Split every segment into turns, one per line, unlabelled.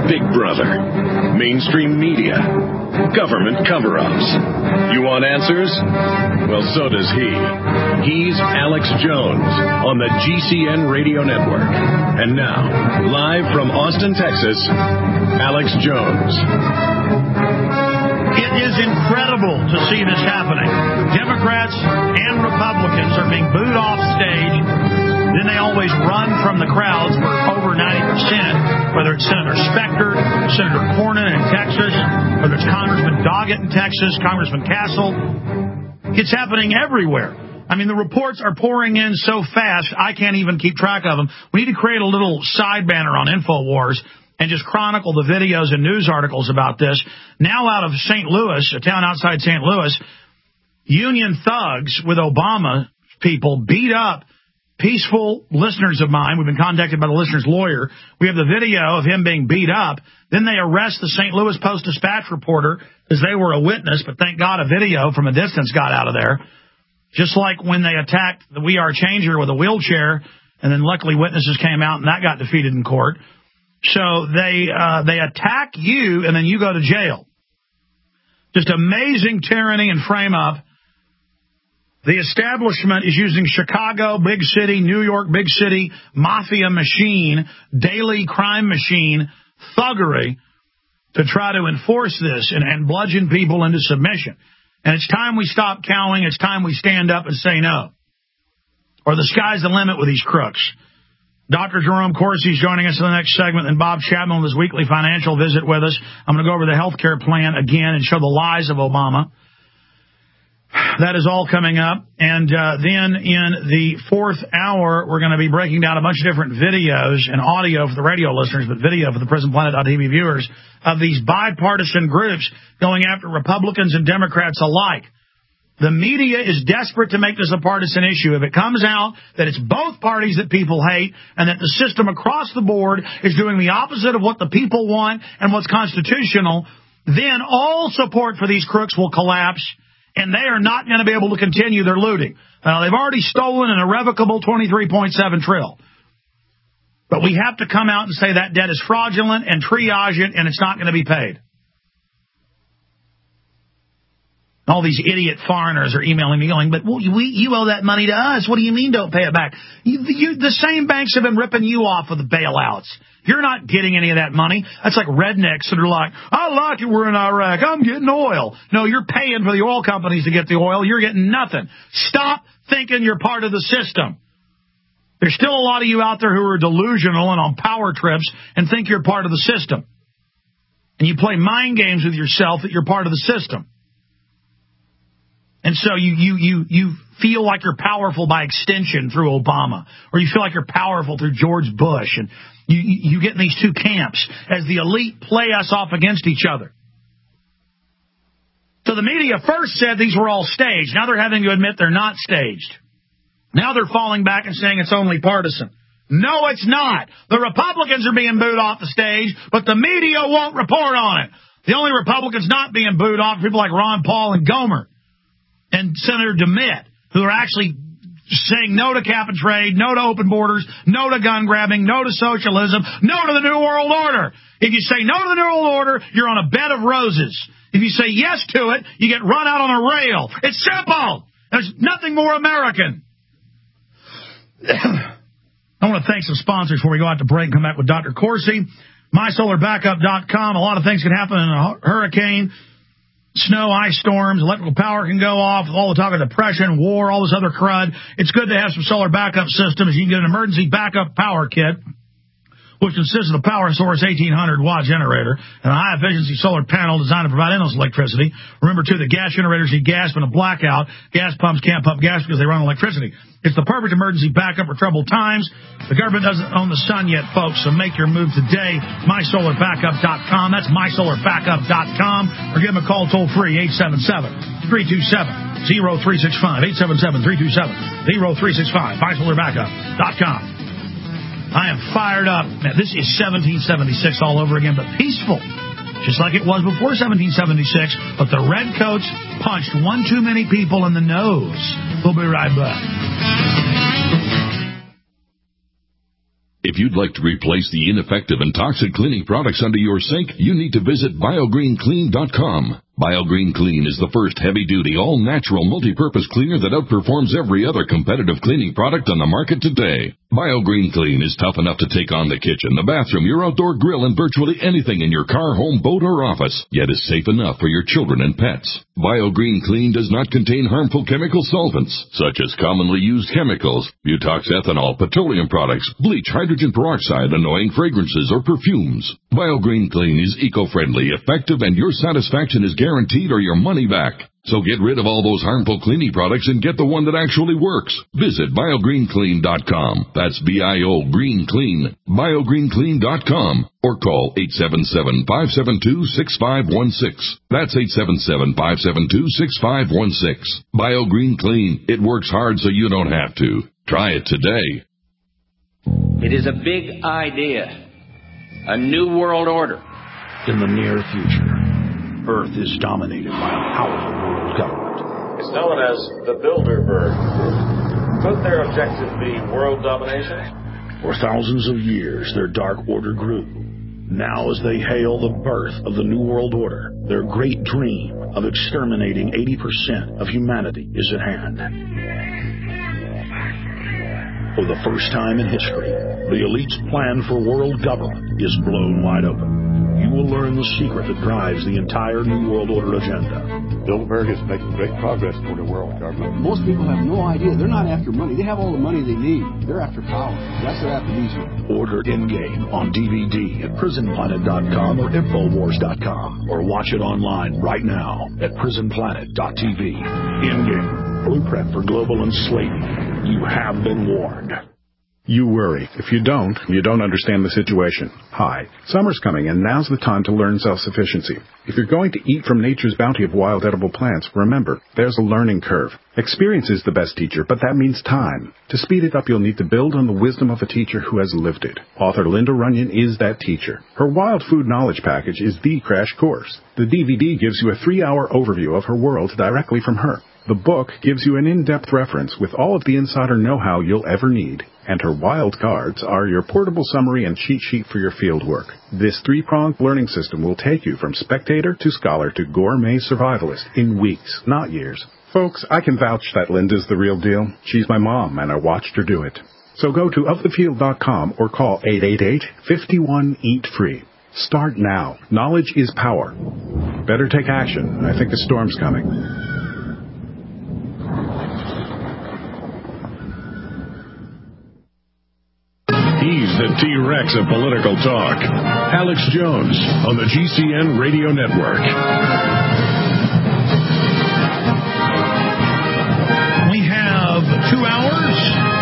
Big Brother, mainstream media, government cover-ups. You want answers? Well, so does he. He's Alex Jones on the GCN Radio Network. And now, live from Austin, Texas, Alex Jones.
It is incredible to see this happening. Democrats and Republicans are being booed off stage. Then they always run from the crowds for over 90%, whether it's Senator Specter, Senator Cornyn in Texas, whether it's Congressman Doggett in Texas, Congressman Castle. It's happening everywhere. I mean, the reports are pouring in so fast, I can't even keep track of them. We need to create a little side banner on InfoWars and just chronicle the videos and news articles about this. Now out of St. Louis, a town outside St. Louis, Union thugs with Obama people beat up peaceful listeners of mine. We've been contacted by the listener's lawyer. We have the video of him being beat up. Then they arrest the St. Louis Post-Dispatch reporter because they were a witness, but thank God a video from a distance got out of there. Just like when they attacked the We Are Changer with a wheelchair, and then luckily witnesses came out and that got defeated in court. So they attack you, and then you go to jail. Just amazing tyranny and frame up. The establishment is using Chicago, big city, New York, big city, mafia machine, daily crime machine, thuggery to try to enforce this and bludgeon people into submission. And it's time we stop cowing. It's time we stand up and say no. Or the sky's the limit with these crooks. Dr. Jerome Corsi is joining us in the next segment, and Bob Chapman with his weekly financial visit with us. I'm going to go over the health care plan again and show the lies of Obama. That is all coming up. And then in the fourth hour, we're going to be breaking down a bunch of different videos and audio for the radio listeners, but video for the PrisonPlanet.tv viewers of these bipartisan groups going after Republicans and Democrats alike. The media is desperate to make this a partisan issue. If it comes out that it's both parties that people hate and that the system across the board is doing the opposite of what the people want and what's constitutional, then all support for these crooks will collapse. And they are not going to be able to continue their looting. They've already stolen an irrevocable $23.7 trillion. But we have to come out and say that debt is fraudulent and triage it, and it's not going to be paid. All these idiot foreigners are emailing me going, but you owe that money to us. What do you mean don't pay it back? The same banks have been ripping you off with the bailouts. You're not getting any of that money. That's like rednecks that are like, I like it, we're in Iraq, I'm getting oil. No, you're paying for the oil companies to get the oil. You're getting nothing. Stop thinking you're part of the system. There's still a lot of you out there who are delusional and on power trips and think you're part of the system. And you play mind games with yourself that you're part of the system. And so you feel like you're powerful by extension through Obama, or you feel like you're powerful through George Bush, and you get in these two camps as the elite play us off against each other. So the media first said these were all staged. Now they're having to admit they're not staged. Now they're falling back and saying it's only partisan. No, it's not. The Republicans are being booed off the stage, but the media won't report on it. The only Republicans not being booed off are people like Ron Paul and Gomer and Senator DeMitt, who are actually saying no to cap and trade, no to open borders, no to gun grabbing, no to socialism, no to the New World Order. If you say no to the New World Order, you're on a bed of roses. If you say yes to it, you get run out on a rail. It's simple. There's nothing more American. I want to thank some sponsors before we go out to break and come back with Dr. Corsi. MySolarBackup.com. A lot of things can happen in a hurricane. Snow, ice storms, electrical power can go off, all the talk of depression, war, all this other crud. It's good to have some solar backup systems. You can get an emergency backup power kit, which consists of a power source 1,800-watt generator and a high-efficiency solar panel designed to provide endless electricity. Remember, too, that gas generators need gas in a blackout. Gas pumps can't pump gas because they run on electricity. It's the perfect emergency backup for troubled times. The government doesn't own the sun yet, folks, so make your move today. MySolarBackup.com. That's MySolarBackup.com. Or give them a call toll-free, 877-327-0365. 877-327-0365. MySolarBackup.com. I am fired up. Man, this is 1776 all over again, but peaceful. Just like it was before 1776, but the redcoats punched one too many people in the nose. We'll be right back.
If you'd like to replace the ineffective and toxic cleaning products under your sink, you need to visit BioGreenClean.com. BioGreen Clean is the first heavy-duty, all-natural, multi-purpose cleaner that outperforms every other competitive cleaning product on the market today. BioGreen Clean is tough enough to take on the kitchen, the bathroom, your outdoor grill, and virtually anything in your car, home, boat, or office, yet is safe enough for your children and pets. BioGreen Clean does not contain harmful chemical solvents, such as commonly used chemicals, butox ethanol, petroleum products, bleach, hydrogen peroxide, annoying fragrances, or perfumes. BioGreen Clean is eco-friendly, effective, and your satisfaction is guaranteed or your money back. So get rid of all those harmful cleaning products and get the one that actually works. Visit BioGreenClean.com. That's B-I-O Green Clean. BioGreenClean.com. Or call 877-572-6516. That's 877-572-6516. BioGreen Clean. It works hard so you don't have to. Try it today.
It is a big idea. A new world order.
In the near future, Earth is dominated by a powerful world government.
It's known as the Bilderberg Group. Could their objective be world domination?
For thousands of years, their dark order grew. Now, as they hail the birth of the New World Order, their great dream of exterminating 80% of humanity is at hand. For the first time in history, the elite's plan for world government is blown wide open. You will learn the secret that drives the entire New World Order agenda.
Bilderberg is making great progress toward a world government.
Most people have no idea. They're not after money. They have all the money they need. They're after power. That's what they're after these people.
Order Endgame on DVD at PrisonPlanet.com or Infowars.com, or watch it online right now at PrisonPlanet.tv. Endgame, blueprint for global enslavement. You have been warned.
You worry. If you don't understand the situation. Hi, summer's coming, and now's the time to learn self-sufficiency. If you're going to eat from nature's bounty of wild edible plants, remember, there's a learning curve. Experience is the best teacher, but that means time. To speed it up, you'll need to build on the wisdom of a teacher who has lived it. Author Linda Runyon is that teacher. Her Wild Food Knowledge Package is the crash course. The DVD gives you a 3-hour overview of her world directly from her. The book gives you an in-depth reference with all of the insider know-how you'll ever need. And her wild cards are your portable summary and cheat sheet for your field work. This 3-pronged learning system will take you from spectator to scholar to gourmet survivalist in weeks, not years. Folks, I can vouch that Linda's the real deal. She's my mom, and I watched her do it. So go to ofthefield.com or call 888-51-EAT-FREE. Start now. Knowledge is power. Better take action. I think a storm's coming.
He's the T-Rex of political talk. Alex Jones on the GCN Radio Network.
We have 2 hours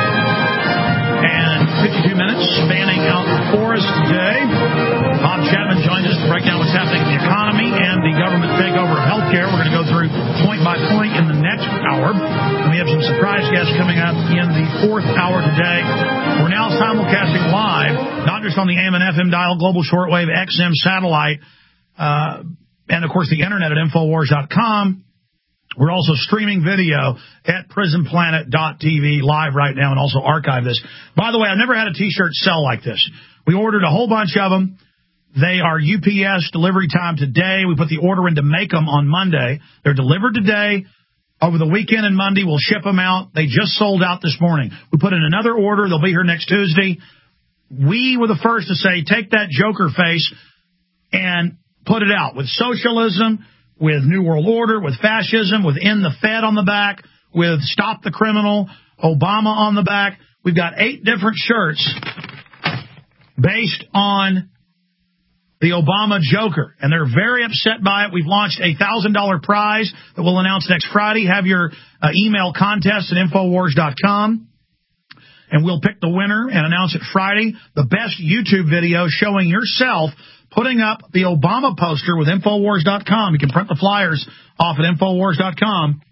and 52 minutes spanning out for us today. Bob Chapman joins us to break down what's happening in the economy and the government takeover of healthcare. We're going to go through point by point in the next hour. And we have some surprise guests coming up in the 4th hour today. We're now simulcasting live, not just on the AM and FM dial, global shortwave, XM satellite, and, of course, the Internet at Infowars.com. We're also streaming video at PrisonPlanet.tv live right now and also archive this. By the way, I've never had a T-shirt sell like this. We ordered a whole bunch of them. They are UPS delivery time today. We put the order in to make them on Monday. They're delivered today. Over the weekend and Monday, we'll ship them out. They just sold out this morning. We put in another order. They'll be here next Tuesday. We were the first to say, take that Joker face and put it out with socialism, with New World Order, with fascism, with End the Fed on the back, with Stop the Criminal, Obama on the back. We've got 8 different shirts based on the Obama Joker, and they're very upset by it. We've launched a $1,000 prize that we'll announce next Friday. Have your email contest at Infowars.com, and we'll pick the winner and announce it Friday. The best YouTube video showing yourself putting up the Obama poster with Infowars.com. You can print the flyers off at Infowars.com.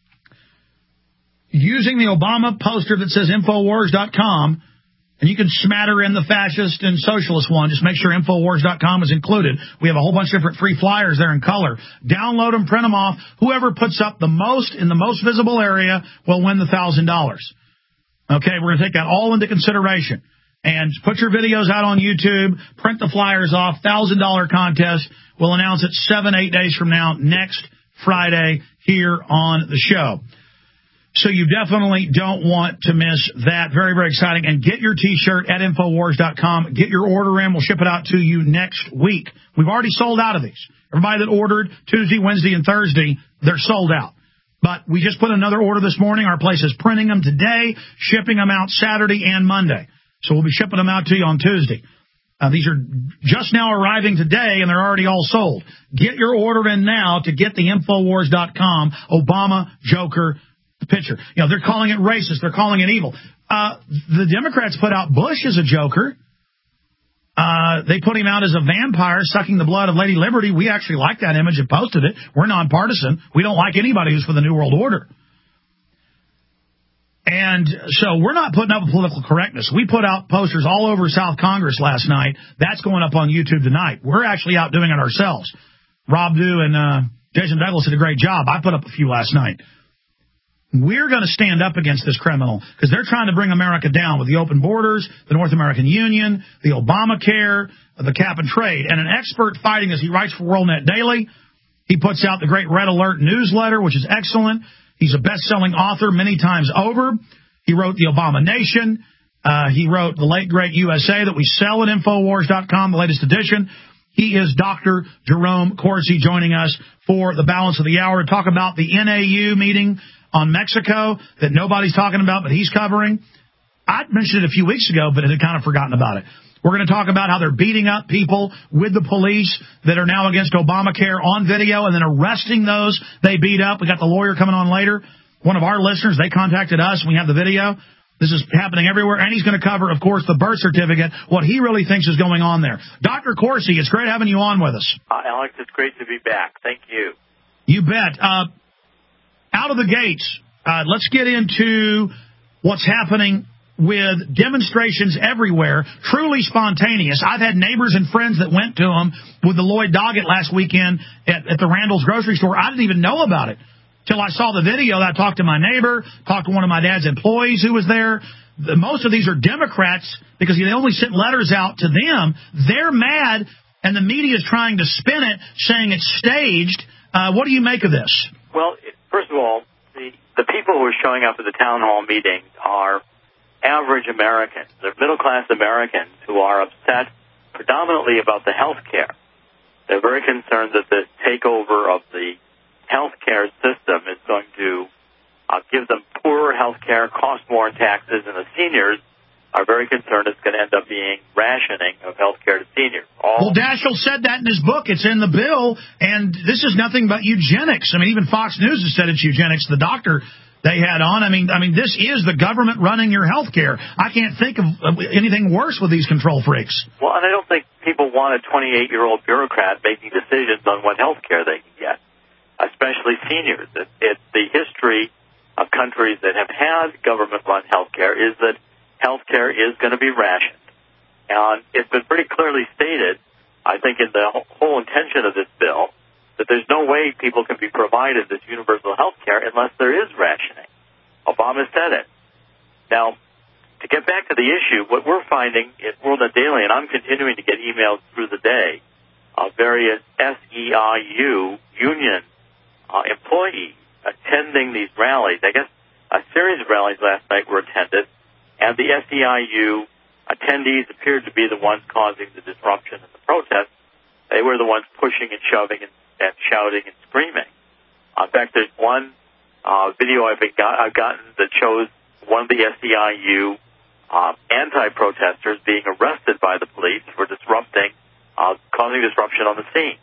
Using the Obama poster that says Infowars.com, and you can smatter in the fascist and socialist one. Just make sure Infowars.com is included. We have a whole bunch of different free flyers there in color. Download them, print them off. Whoever puts up the most in the most visible area will win the $1,000. Okay, we're going to take that all into consideration. And put your videos out on YouTube, print the flyers off, $1,000 contest. We'll announce it 7-8 days from now, next Friday, here on the show. So you definitely don't want to miss that. Very, very exciting. And get your T-shirt at Infowars.com. Get your order in. We'll ship it out to you next week. We've already sold out of these. Everybody that ordered Tuesday, Wednesday, and Thursday, they're sold out. But we just put another order this morning. Our place is printing them today, shipping them out Saturday and Monday. So we'll be shipping them out to you on Tuesday. These are just now arriving today, and they're already all sold. Get your order in now to get the Infowars.com Obama Joker picture. You know, they're calling it racist. They're calling it evil. The Democrats put out Bush as a joker. They put him out as a vampire sucking the blood of Lady Liberty. We actually like that image and posted it. We're nonpartisan. We don't like anybody who's for the New World Order. And so we're not putting up with political correctness. We put out posters all over South Congress last night. That's going up on YouTube tonight. We're actually out doing it ourselves. Rob Dew and Jason Douglas did a great job. I put up a few last night. We're going to stand up against this criminal because they're trying to bring America down with the open borders, the North American Union, the Obamacare, the cap and trade. And an expert fighting this, he writes for WorldNet Daily. He puts out the Great Red Alert newsletter, which is excellent. He's a best-selling author many times over. He wrote The Obama Nation. He wrote The Late Great USA that we sell at Infowars.com, the latest edition. He is Dr. Jerome Corsi joining us for the balance of the hour to talk about the NAU meeting on Mexico that nobody's talking about, but he's covering. I mentioned it a few weeks ago, but had kind of forgotten about it. We're going to talk about how they're beating up people with the police that are now against Obamacare on video and then arresting those they beat up. We got the lawyer coming on later. One of our listeners, they contacted us. We have the video. This is happening everywhere. And he's going to cover, of course, the birth certificate, what he really thinks is going on there. Dr. Corsi, it's great having you on with us.
Alex, it's great to be back. Thank you.
You bet. Out of the gates, let's get into what's happening with demonstrations everywhere, truly spontaneous. I've had neighbors and friends that went to them with the Lloyd Doggett last weekend at the Randall's grocery store. I didn't even know about it till I saw the video. I talked to my neighbor, talked to one of my dad's employees who was there. Most of these are Democrats because they only sent letters out to them. They're mad, and the media is trying to spin it, saying it's staged. What do you make of this?
Well, first of all, the people who are showing up at the town hall meetings are average Americans. They're middle-class Americans who are upset predominantly about the health care. They're very concerned that the takeover of the health care system is going to give them poorer health care, cost more in taxes, and the seniors are very concerned it's going to end up being rationing of health care to seniors.
Well, Daschle said that in his book. It's in the bill, and this is nothing but eugenics. I mean, even Fox News has said it's eugenics. The doctor they had on. I mean, this is the government running your health care. I can't think of anything worse with these control freaks.
Well, and I don't think people want a 28-year-old bureaucrat making decisions on what health care they can get, especially seniors. It's the history of countries that have had government-run health care is that health care is going to be rationed. And it's been pretty clearly stated, I think, in the whole intention of this bill, that there's no way people can be provided this universal health care unless there is rationing. Obama said it. Now, to get back to the issue, what we're finding at WorldNet Daily, and I'm continuing to get emails through the day of various SEIU union employees attending these rallies. I guess a series of rallies last night were attended, and the SEIU attendees appeared to be the ones causing the disruption and the protest. They were the ones pushing and shoving and shouting and screaming. In fact, there's one video I've gotten that shows one of the SEIU anti-protesters being arrested by the police for disrupting, causing disruption on the scene.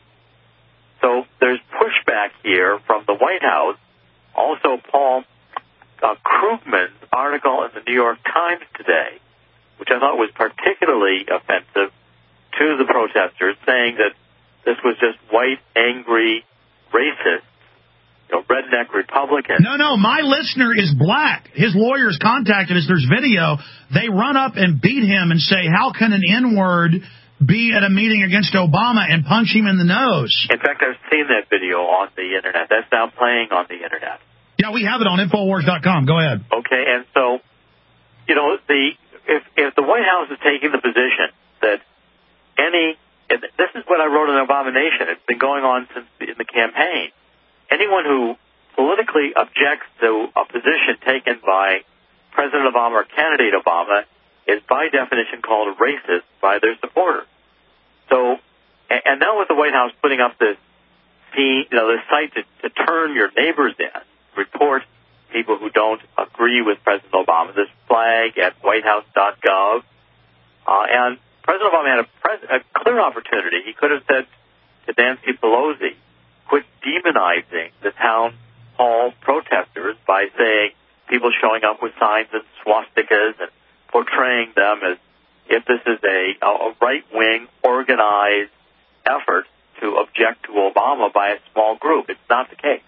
So there's pushback here from the White House. Also, Paul Krugman's article in the New York Times today, which I thought was particularly offensive to the protesters, saying that this was just white, angry, racist, redneck Republicans.
No, my listener is black. His lawyers contacted us. There's video. They run up and beat him and say, how can an N-word be at a meeting against Obama and punch him in the nose?
In fact, I've seen that video on the Internet. That's now playing on the Internet.
Yeah, we have it on Infowars.com. Go ahead.
Okay, and so, if the White House is taking the position that and this is what I wrote in Abomination. It's been going on since in the campaign. Anyone who politically objects to a position taken by President Obama or candidate Obama is by definition called a racist by their supporters. So, and now with the White House putting up this site to turn your neighbors in, report people who don't agree with President Obama, this flag at whitehouse.gov, and President Obama had a clear opportunity. He could have said to Nancy Pelosi, quit demonizing the town hall protesters by saying people showing up with signs and swastikas and portraying them as if this is a right-wing organized effort to object to Obama by a small group. It's not the case.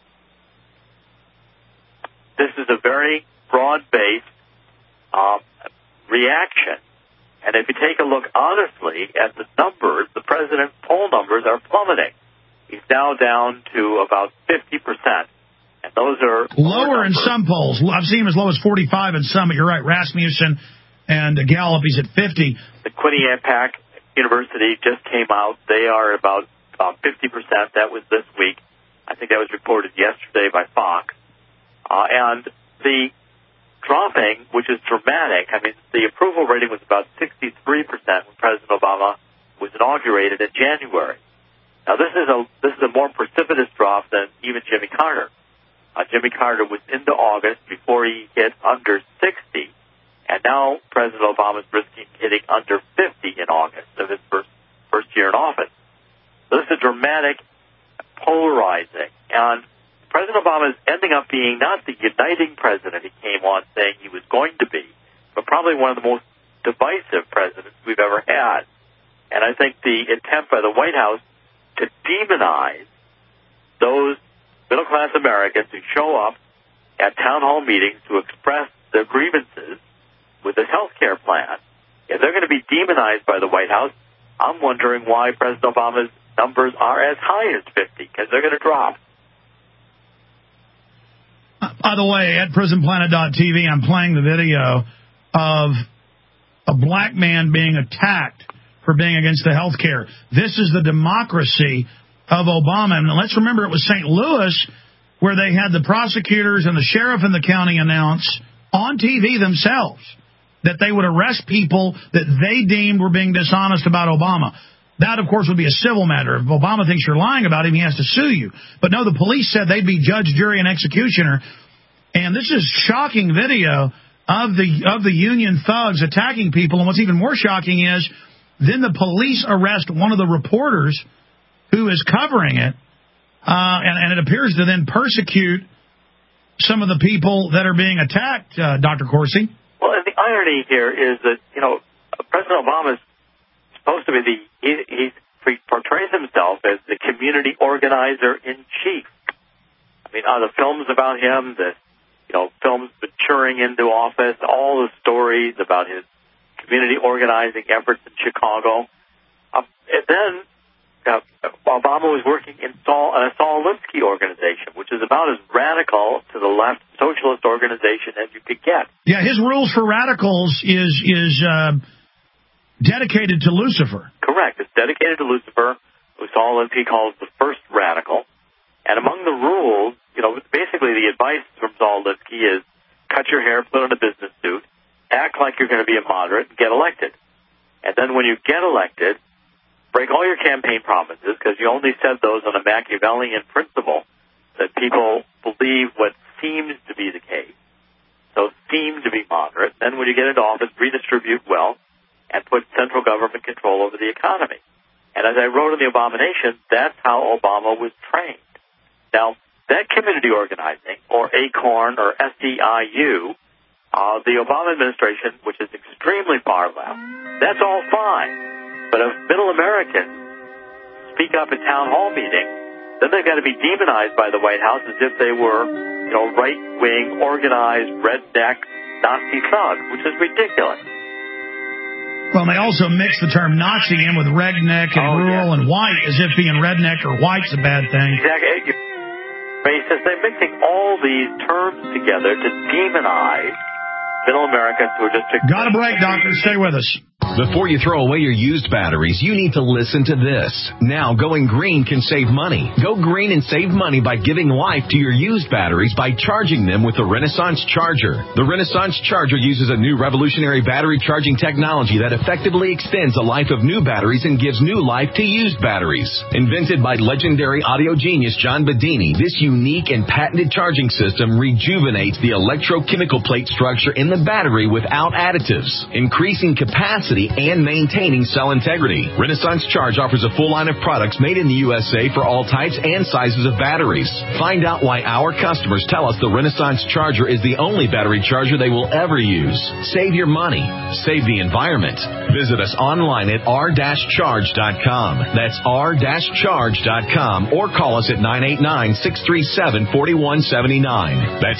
This is a very broad-based reaction. And if you take a look honestly at the numbers, the president's poll numbers are plummeting. He's now down to about 50%. And those are
lower in some polls. I've seen him as low as 45 in some, but you're right. Rasmussen and Gallup, he's at 50.
The Quinnipiac University just came out. They are about 50%. That was this week. I think that was reported yesterday by Fox. And the dropping, which is dramatic. I mean, the approval rating was about 63% when President Obama was inaugurated in January. Now, this is a more precipitous drop than even Jimmy Carter. Jimmy Carter was into August before he hit under 60, and now President Obama is risking hitting under 50 in August of his first year in office. So this is dramatic, polarizing, and President Obama is ending up being not the uniting president he came on saying he was going to be, but probably one of the most divisive presidents we've ever had. And I think the attempt by the White House to demonize those middle-class Americans who show up at town hall meetings to express their grievances with this health care plan, if they're going to be demonized by the White House, I'm wondering why President Obama's numbers are as high as 50, because they're going to drop.
By the way, at prisonplanet.tv, I'm playing the video of a black man being attacked for being against the health care. This is the democracy of Obama. And let's remember it was St. Louis where they had the prosecutors and the sheriff in the county announce on TV themselves that they would arrest people that they deemed were being dishonest about Obama. That, of course, would be a civil matter. If Obama thinks you're lying about him, he has to sue you. But no, the police said they'd be judge, jury, and executioner. And this is shocking video of the union thugs attacking people. And what's even more shocking is then the police arrest one of the reporters who is covering it, and it appears to then persecute some of the people that are being attacked, Dr. Corsi.
Well, and the irony here is that, President Obama is supposed to be he portrays himself as the community organizer in chief. I mean, the films about him, films maturing into office, all the stories about his community organizing efforts in Chicago. And then Obama was working in a Saul Alinsky organization, which is about as radical to the left socialist organization as you could get.
Yeah, his rules for radicals is dedicated to Lucifer.
Correct. It's dedicated to Lucifer, who Saul Alinsky calls the first radical. And among the rules, basically the advice from Saul Alinsky is cut your hair, put on a business suit, act like you're going to be a moderate, and get elected. And then when you get elected, break all your campaign promises, because you only said those on a Machiavellian principle that people believe what seems to be the case. So seem to be moderate. Then when you get into office, redistribute wealth and put central government control over the economy. And as I wrote in the Abomination, that's how Obama was trained. Now, that community organizing, or ACORN, or SEIU, the Obama administration, which is extremely far left, that's all fine. But if middle Americans speak up at town hall meetings, then they've got to be demonized by the White House as if they were, right-wing, organized, redneck, Nazi thugs, which is ridiculous.
Well, they also mix the term Nazi in with redneck and rural and white, as if being redneck or white's a bad thing.
Exactly. Racist. They're mixing all these terms together to demonize middle Americans who are just...
Got a break, doctor. Stay with us.
Before you throw away your used batteries, you need to listen to this. Now, going green can save money. Go green and save money by giving life to your used batteries by charging them with the Renaissance Charger. The Renaissance Charger uses a new revolutionary battery charging technology that effectively extends the life of new batteries and gives new life to used batteries. Invented by legendary audio genius John Bedini, this unique and patented charging system rejuvenates the electrochemical plate structure in the battery without additives, increasing capacity and maintaining cell integrity. Renaissance Charge offers a full line of products made in the USA for all types and sizes of batteries. Find out why our customers tell us the Renaissance Charger is the only battery charger they will ever use. Save your money. Save the environment. Visit us online at r-charge.com. That's r-charge.com or call us at 989-637-4179. That's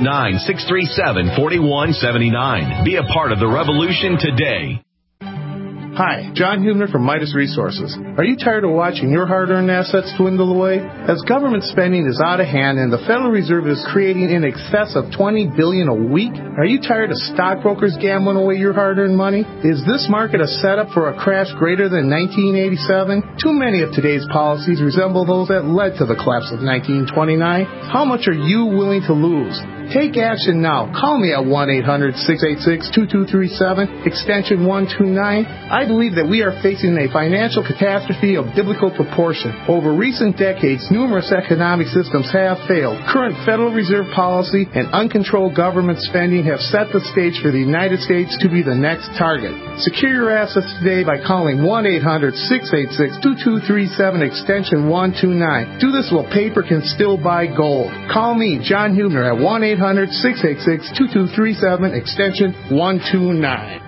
989-637-4179. Be a part of the revolution today.
Hi, John Hubner from Midas Resources. Are you tired of watching your hard-earned assets dwindle away? As government spending is out of hand and the Federal Reserve is creating in excess of $20 billion a week, are you tired of stockbrokers gambling away your hard-earned money? Is this market a setup for a crash greater than 1987? Too many of today's policies resemble those that led to the collapse of 1929. How much are you willing to lose? Take action now. Call me at 1-800-686-2237, extension 129. I believe that we are facing a financial catastrophe of biblical proportion. Over recent decades, numerous economic systems have failed. Current Federal Reserve policy and uncontrolled government spending have set the stage for the United States to be the next target. Secure your assets today by calling 1-800-686-2237, extension 129. Do this while paper can still buy gold. Call me, John Hubner, at 1-800-686-2237, extension 129.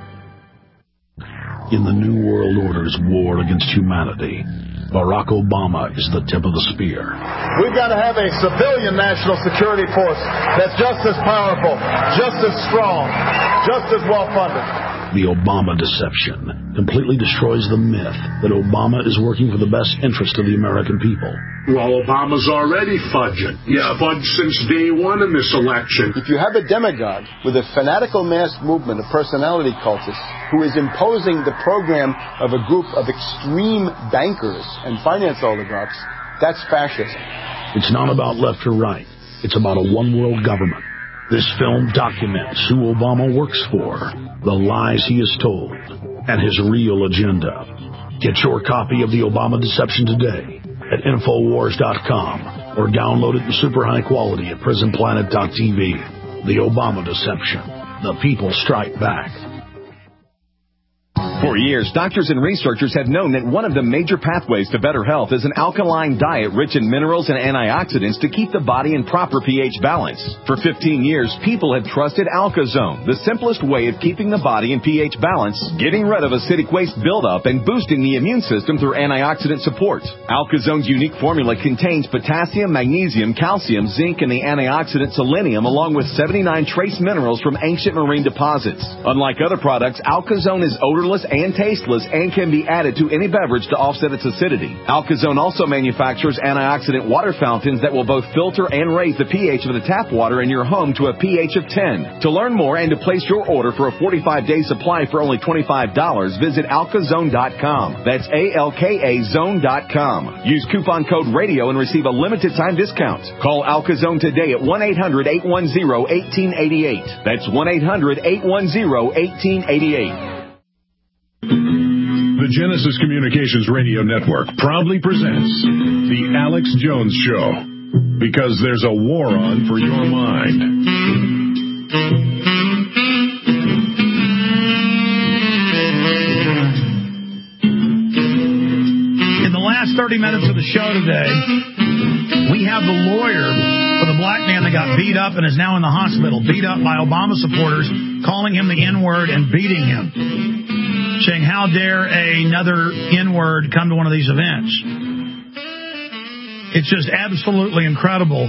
In the New World Order's war against humanity, Barack Obama is the tip of the spear.
We've got to have a civilian national security force that's just as powerful, just as strong, just as well-funded.
The Obama deception completely destroys the myth that Obama is working for the best interest of the American people.
Well, Obama's already fudging. He's fudged since day one in this election.
If you have a demagogue with a fanatical mass movement of personality cultists who is imposing the program of a group of extreme bankers and finance oligarchs, that's fascism.
It's not about left or right. It's about a one-world government. This film documents who Obama works for, the lies he has told, and his real agenda. Get your copy of The Obama Deception today at Infowars.com or download it in super high quality at PrisonPlanet.tv. The Obama Deception. The people strike back.
For years, doctors and researchers have known that one of the major pathways to better health is an alkaline diet rich in minerals and antioxidants to keep the body in proper pH balance. For 15 years, people have trusted AlkaZone, the simplest way of keeping the body in pH balance, getting rid of acidic waste buildup, and boosting the immune system through antioxidant support. AlkaZone's unique formula contains potassium, magnesium, calcium, zinc, and the antioxidant selenium, along with 79 trace minerals from ancient marine deposits. Unlike other products, AlkaZone is odorless and tasteless and can be added to any beverage to offset its acidity. AlkaZone also manufactures antioxidant water fountains that will both filter and raise the pH of the tap water in your home to a pH of 10. To learn more and to place your order for a 45-day supply for only $25, visit AlkaZone.com. That's ALKA Zone.com. Use coupon code RADIO and receive a limited time discount. Call AlkaZone today at 1-800-810-1888. That's 1-800-810-1888.
The Genesis Communications Radio Network proudly presents The Alex Jones Show, because there's a war on for your mind.
In the last 30 minutes of the show today, we have the lawyer for the black man that got beat up and is now in the hospital, beat up by Obama supporters, calling him the N-word and beating him, saying, how dare another N-word come to one of these events? It's just absolutely incredible.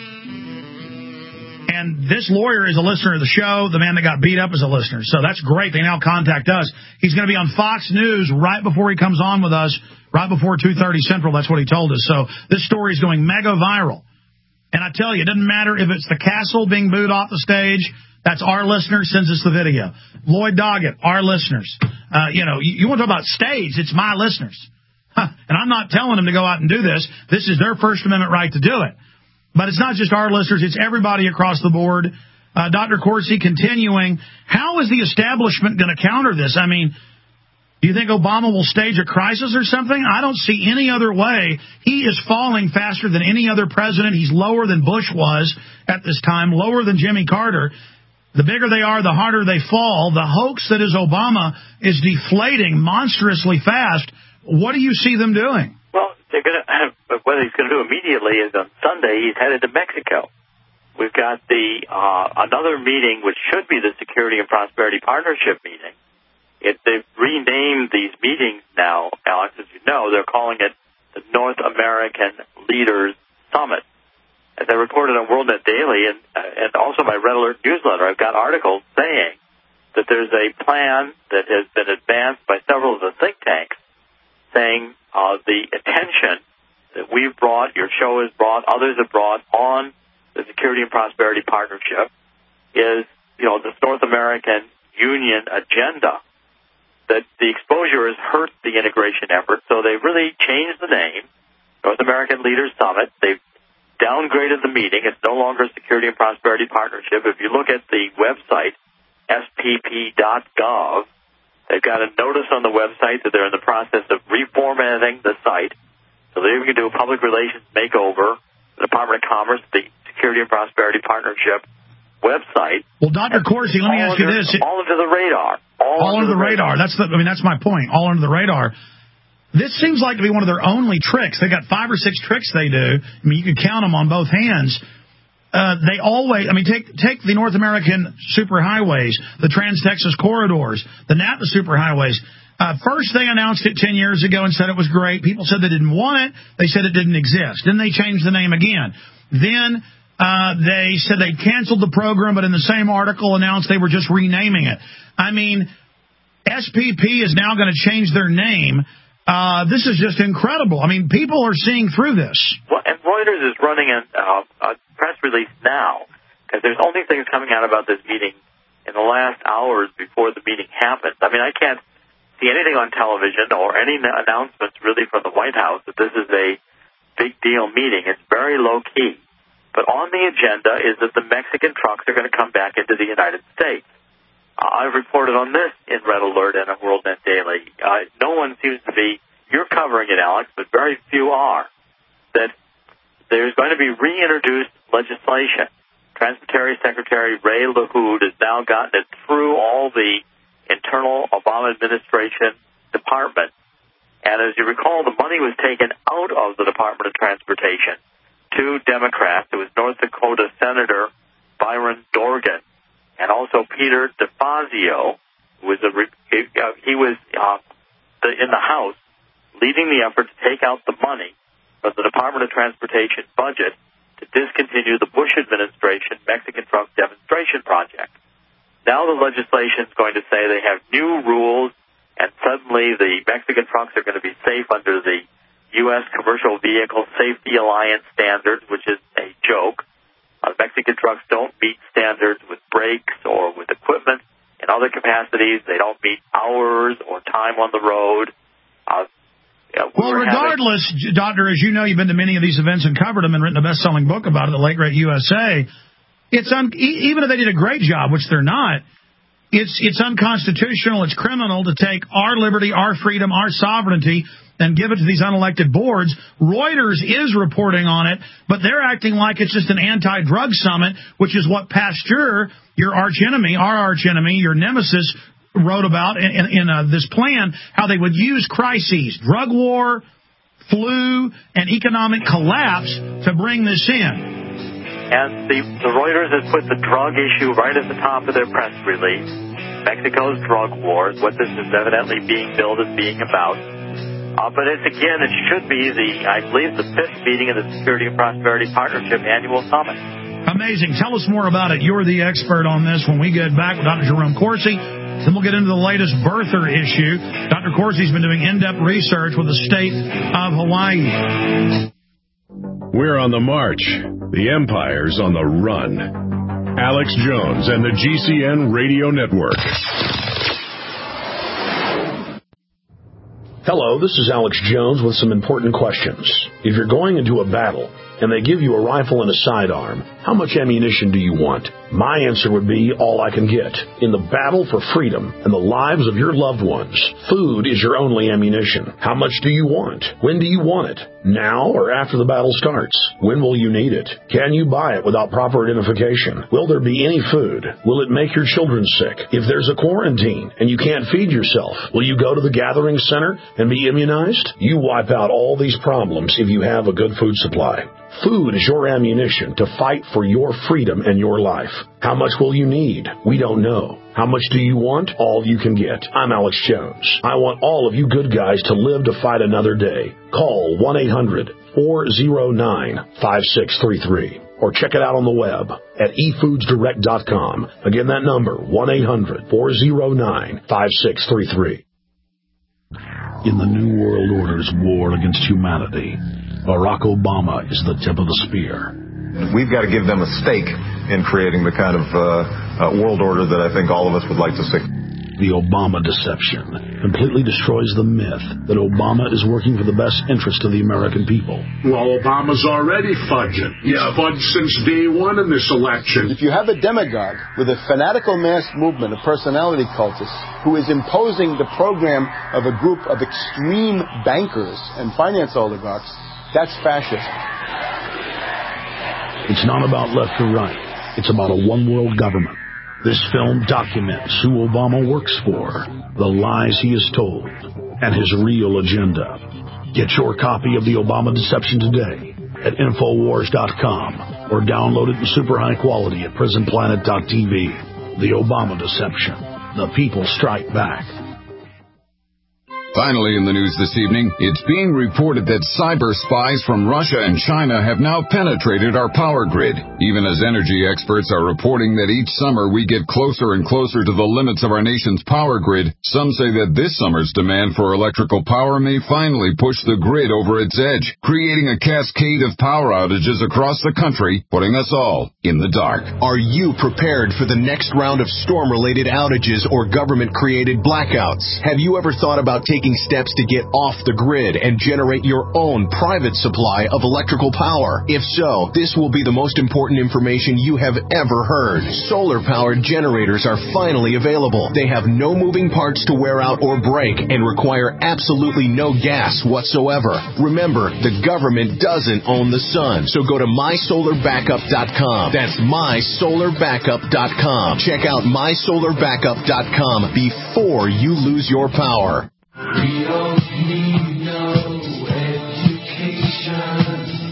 And this lawyer is a listener of the show. The man that got beat up is a listener. So that's great. They now contact us. He's going to be on Fox News right before he comes on with us, right before 2:30 Central. That's what he told us. So this story is going mega viral. And I tell you, it doesn't matter if it's the castle being booed off the stage. That's our listener sends us the video. Lloyd Doggett, our listeners. You want to talk about stage, it's my listeners. And I'm not telling them to go out and do this. This is their First Amendment right to do it. But it's not just our listeners, it's everybody across the board. Dr. Corsi continuing, how is the establishment going to counter this? I mean, do you think Obama will stage a crisis or something? I don't see any other way. He is falling faster than any other president. He's lower than Bush was at this time, lower than Jimmy Carter. The bigger they are, the harder they fall. The hoax that is Obama is deflating monstrously fast. What do you see them doing?
Well, they're going to. What he's going to do immediately is on Sunday he's headed to Mexico. We've got another meeting, which should be the Security and Prosperity Partnership meeting. They've renamed these meetings now, Alex, as you know. They're calling it the North American Leaders Summit. As I reported on WorldNet Daily and also my Red Alert newsletter, I've got articles saying that there's a plan that has been advanced by several of the think tanks saying the attention that we've brought, your show has brought, others have brought on the Security and Prosperity Partnership is, this North American Union agenda, that the exposure has hurt the integration effort, so they've really changed the name, North American Leaders Summit. They've downgraded the meeting. It's no longer Security and Prosperity Partnership. If you look at the website, spp.gov, they've got a notice on the website that they're in the process of reformatting the site, so they can do a public relations makeover. The Department of Commerce, the Security and Prosperity Partnership website.
Well, Dr. Corsi, let me ask you this.
All under the radar.
All under the radar. That's my point. All under the radar. This seems like to be one of their only tricks. They've got 5 or 6 tricks they do. I mean, you can count them on both hands. They always, take the North American superhighways, the Trans-Texas corridors, the NAPA superhighways. First, they announced it 10 years ago and said it was great. People said they didn't want it. They said it didn't exist. Then they changed the name again. Then they said they canceled the program, but in the same article announced they were just renaming it. I mean, SPP is now going to change their name. This is just incredible. I mean, people are seeing through this.
Well, and Reuters is running a press release now, because there's only things coming out about this meeting in the last hours before the meeting happens. I mean, I can't see anything on television or any announcements really from the White House that this is a big deal meeting. It's very low key. But on the agenda is that the Mexican trucks are going to come back into the United States. I've reported on this in Red Alert and on WorldNet Daily. No one seems to be, you're covering it, Alex, but very few are, that there's going to be reintroduced legislation. Transportation Secretary Ray LaHood has now gotten it through all the internal Obama administration departments. And as you recall, the money was taken out of the Department of Transportation to Democrats. It was North Dakota Senator Byron Dorgan and also Peter DeFazio, who was he was in the House leading the effort to take out the money from the Department of Transportation budget to discontinue the Bush administration Mexican truck demonstration project. Now the legislation is going to say they have new rules, and suddenly the Mexican trucks are going to be safe under the U.S. Commercial Vehicle Safety Alliance standards, which is a joke. Mexican trucks don't meet standards with brakes or with equipment in other capacities. They don't meet hours or time on the road.
Well, regardless, Doctor, as you know, you've been to many of these events and covered them and written a best-selling book about it, The Late Great USA. Even if they did a great job, which they're not, it's unconstitutional, it's criminal to take our liberty, our freedom, our sovereignty, and give it to these unelected boards. Reuters is reporting on it, but they're acting like it's just an anti-drug summit, which is what Pasteur, your archenemy, our archenemy, your nemesis, wrote about in this plan, how they would use crises, drug war, flu, and economic collapse to bring this in.
And the Reuters has put the drug issue right at the top of their press release. Mexico's drug wars, what this is evidently being billed as being about. But it should be I believe, the 5th meeting of the Security and Prosperity Partnership Annual Summit.
Amazing. Tell us more about it. You're the expert on this when we get back with Dr. Jerome Corsi. Then we'll get into the latest birther issue. Dr. Corsi's been doing in-depth research with the state of Hawaii.
We're on the march. The empire's on the run. Alex Jones and the GCN Radio Network.
Hello, this is Alex Jones with some important questions. If you're going into a battle and they give you a rifle and a sidearm, how much ammunition do you want? My answer would be all I can get. In the battle for freedom and the lives of your loved ones, food is your only ammunition. How much do you want? When do you want it? Now or after the battle starts? When will you need it? Can you buy it without proper identification? Will there be any food? Will it make your children sick? If there's a quarantine and you can't feed yourself, will you go to the gathering center and be immunized? You wipe out all these problems if you have a good food supply. Food is your ammunition to fight for your freedom and your life. How much will you need? We don't know. How much do you want? All you can get. I'm Alex Jones. I want all of you good guys to live to fight another day. Call 1-800-409-5633 or check it out on the web at efoodsdirect.com. Again, that number, 1-800-409-5633. In the New World Order's war against humanity, Barack Obama is the tip of the spear.
We've got to give them a stake in creating the kind of world order that I think all of us would like to see.
The Obama deception completely destroys the myth that Obama is working for the best interest of the American people.
Well, Obama's already fudging. He's fudged since day one in this election.
If you have a demagogue with a fanatical mass movement of personality cultists who is imposing the program of a group of extreme bankers and finance oligarchs, that's fascism.
It's not about left or right. It's about a one-world government. This film documents who Obama works for, the lies he has told, and his real agenda. Get your copy of The Obama Deception today at Infowars.com or download it in super high quality at PrisonPlanet.tv. The Obama Deception. The people strike back.
Finally in the news this evening, it's being reported that cyber spies from Russia and China have now penetrated our power grid. Even as energy experts are reporting that each summer we get closer and closer to the limits of our nation's power grid, some say that this summer's demand for electrical power may finally push the grid over its edge, creating a cascade of power outages across the country, putting us all in the dark.
Are you prepared for the next round of storm-related outages or government-created blackouts? Have you ever thought about taking steps to get off the grid and generate your own private supply of electrical power? If so, this will be the most important information you have ever heard. Solar-powered generators are finally available. They have no moving parts to wear out or break and require absolutely no gas whatsoever. Remember, the government doesn't own the sun, so go to mysolarbackup.com. That's mysolarbackup.com. Check out mysolarbackup.com before you lose your power.
We don't need no education.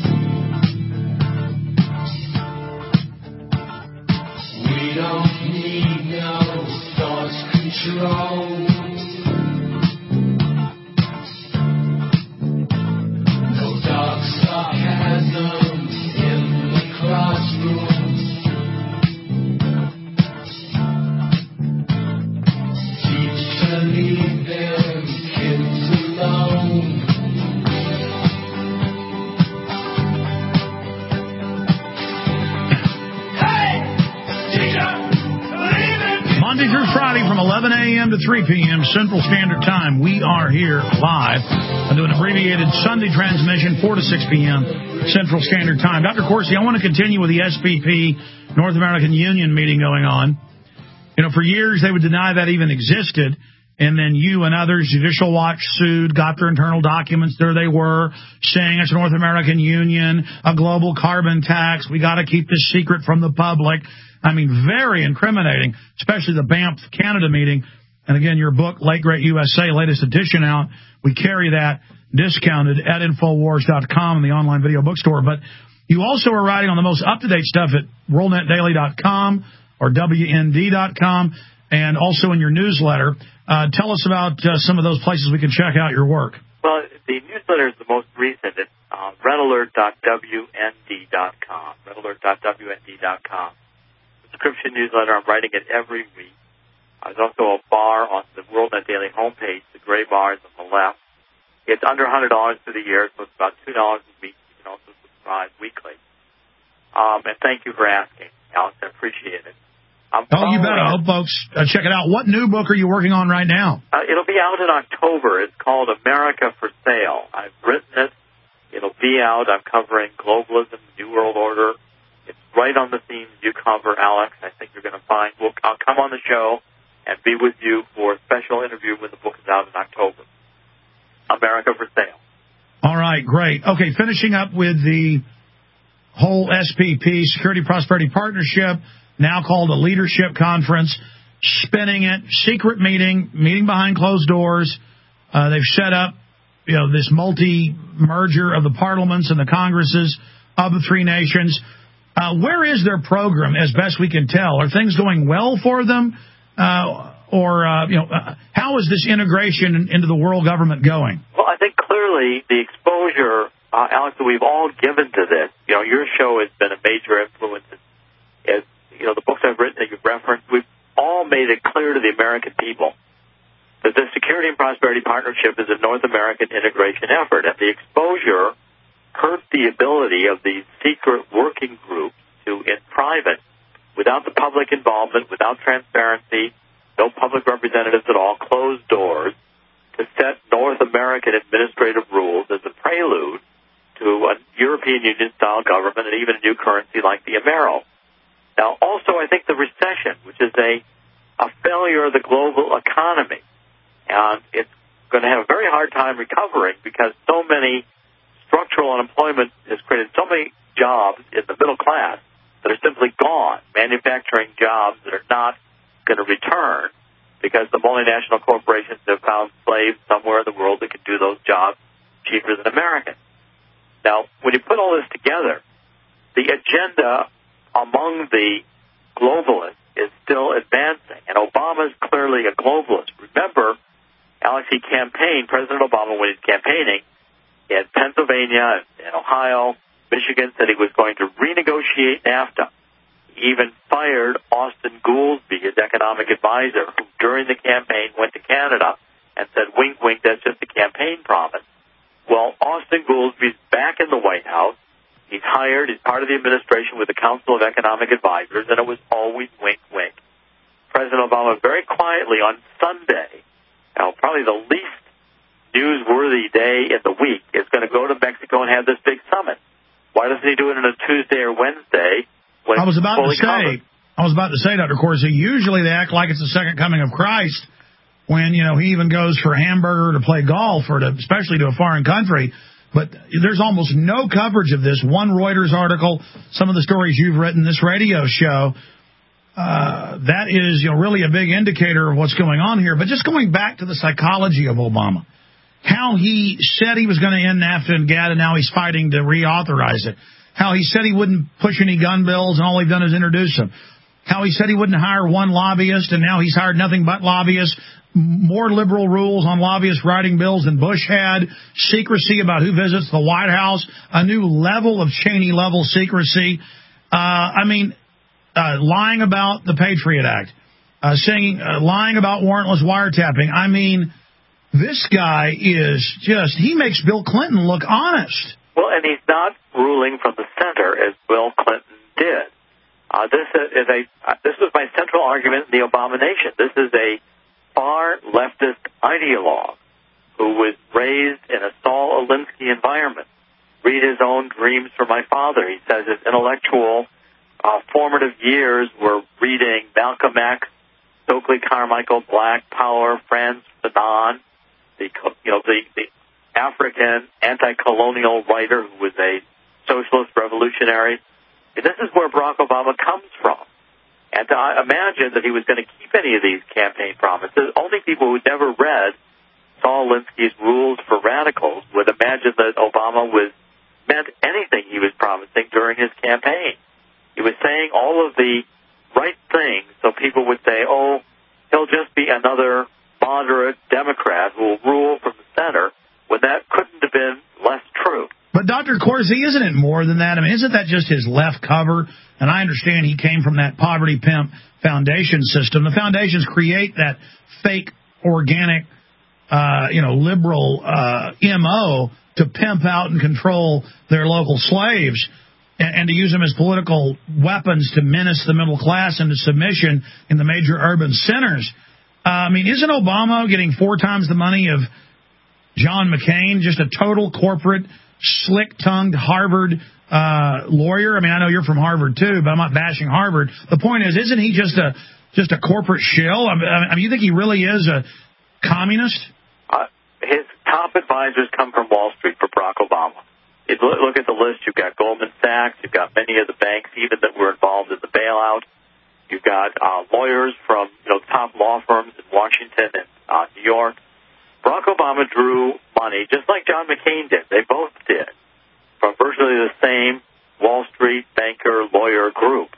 We don't need no thought control. No dark sarcasm in the classroom. Teach to leave them kids alone.
Monday through Friday from 11 a.m. to 3 p.m. Central Standard Time. We are here live. I do an abbreviated Sunday transmission, 4 to 6 p.m. Central Standard Time. Dr. Corsi, I want to continue with the SPP, North American Union meeting going on. You know, for years they would deny that even existed. And then you and others, Judicial Watch sued, got their internal documents. There they were, saying it's North American Union, a global carbon tax. We got to keep this secret from the public. I mean, very incriminating, especially the Banff Canada meeting. And again, your book, Late Great USA, latest edition out. We carry that discounted at Infowars.com and the online video bookstore. But you also are writing on the most up-to-date stuff at WorldNetDaily.com or WND.com and also in your newsletter. Tell us about some of those places we can check out your work.
Well, the newsletter is the most recent. It's redalert.wnd.com, redalert.wnd.com. Subscription newsletter. I'm writing it every week. There's also a bar on the WorldNet Daily homepage, the gray bars on the left. It's under $100 for the year, so it's about $2 a week. You can also subscribe weekly. And thank you for asking. Alex. I appreciate it.
You bet. I hope folks check it out. What new book are you working on right now?
It'll be out in October. It's called America for Sale. I've written it. It'll be out. I'm covering globalism, New World Order. It's right on the themes you cover, Alex. I think you're going to find. I'll come on the show and be with you for a special interview when the book is out in October. America for Sale.
All right, great. Okay, finishing up with the whole SPP, Security Prosperity Partnership, now called a leadership conference, spinning it, secret meeting behind closed doors. They've set up, this multi-merger of the parliaments and the congresses of the three nations. Where is their program, as best we can tell? Are things going well for them? How is this integration into the world government going?
Well, I think clearly the exposure, Alex, that we've all given to this, your show has been a major influence. As the books I've written that you've referenced, we've all made it clear to the American people that the Security and Prosperity Partnership is a North American integration effort, and the exposure hurt the ability of these secret working groups to, in private, without the public involvement, without transparency, no public representatives at all, closed doors, to set North American administrative rules as a prelude to a European Union-style government and even a new currency like the Amero. Now, also, I think the recession, which is a failure of the global economy, and it's going to have a very hard time recovering because so many structural unemployment has created so many jobs in the middle class that are simply gone, manufacturing jobs that are not going to return because the multinational corporations have found slaves somewhere in the world that can do those jobs cheaper than Americans. Now, when you put all this together, the agenda among the globalists is still advancing, and Obama's clearly a globalist. Remember, Alex, President Obama, when he's campaigning in Pennsylvania and Ohio, Michigan, said he was going to renegotiate NAFTA. He even fired Austin Goolsbee, his economic advisor, who during the campaign went to Canada and said, wink, wink, that's just a campaign promise. Well, Austin Goolsbee's back in the White House. He's hired, he's part of the administration with the Council of Economic Advisors, and it was always wink, wink. President Obama very quietly on Sunday, probably the least newsworthy day in the week, is going to go to Mexico and have this big summit. Why doesn't he do it on a Tuesday or Wednesday? I was about
to say, Dr. Corsi, usually they act like it's the second coming of Christ when, he even goes for a hamburger to play golf or especially to a foreign country. But there's almost no coverage of this. One Reuters article, some of the stories you've written, this radio show, that is really a big indicator of what's going on here. But just going back to the psychology of Obama, how he said he was going to end NAFTA and GATT, and now he's fighting to reauthorize it. How he said he wouldn't push any gun bills, and all they've done is introduce them. How he said he wouldn't hire one lobbyist, and now he's hired nothing but lobbyists. More liberal rules on lobbyists writing bills than Bush had. Secrecy about who visits the White House. A new level of Cheney-level secrecy. Lying about the Patriot Act. Lying about warrantless wiretapping. I mean, this guy is he makes Bill Clinton look honest.
Well, and he's not ruling from the center as Bill Clinton did. This was my central argument in the Abomination. This is a far leftist ideologue who was raised in a Saul Alinsky environment. Read his own Dreams for My Father. He says his intellectual formative years were reading Malcolm X, Stokely Carmichael, Black Power, Frantz Fanon, the African anti-colonial writer who was a socialist revolutionary. And this is where Barack Obama comes from. And to imagine that he was going to keep any of these campaign promises, only people who never read Saul Alinsky's Rules for Radicals would imagine that Obama meant anything he was promising during his campaign. He was saying all of the right things, so people would say, oh, he'll just be another moderate Democrat who will rule from the center, when that couldn't have been less true.
But Dr. Corsi, isn't it more than that? I mean, isn't that just his left cover? And I understand he came from that Poverty Pimp Foundation system. The foundations create that fake, organic, liberal MO to pimp out and control their local slaves. and to use them as political weapons to menace the middle class into submission in the major urban centers. I mean, isn't Obama getting 4 times the money of John McCain, just a total corporate, slick-tongued Harvard lawyer? I mean, I know you're from Harvard, too, but I'm not bashing Harvard. The point is, isn't he just a corporate shill? I mean, you think he really is a communist?
His top advisors come from Wall Street for Barack Obama. If you look at the list, you've got Goldman Sachs, you've got many of the banks even that were involved in the bailout. You've got lawyers from top law firms in Washington and New York. Barack Obama drew money, just like John McCain did. They both did, from virtually the same Wall Street banker lawyer group.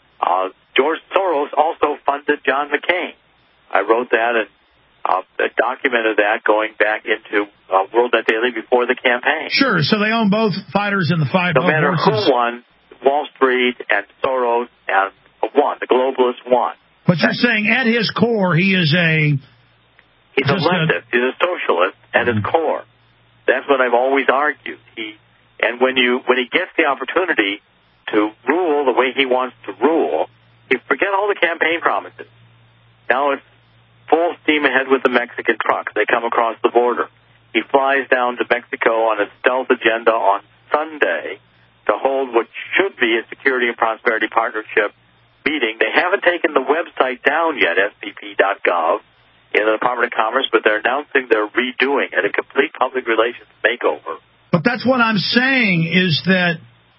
George Soros also funded John McCain. I wrote that and documented that going back into WorldNet Daily before the campaign.
Sure, so they own both fighters in the fight.
No matter who won, Wall Street and Soros and won. The globalists won.
But you're saying at his core he is a...
He's a leftist. He's a socialist at his core. That's what I've always argued. And when he gets the opportunity to rule the way he wants to rule, you forget all the campaign promises. Now it's full steam ahead with the Mexican trucks. They come across the border. He flies down to Mexico on a stealth agenda on Sunday to hold what should be a Security and Prosperity Partnership meeting. They haven't taken the website down yet, spp.gov, in the Department of Commerce, but they're announcing they're redoing it, a complete public relations makeover.
But that's what I'm saying, is that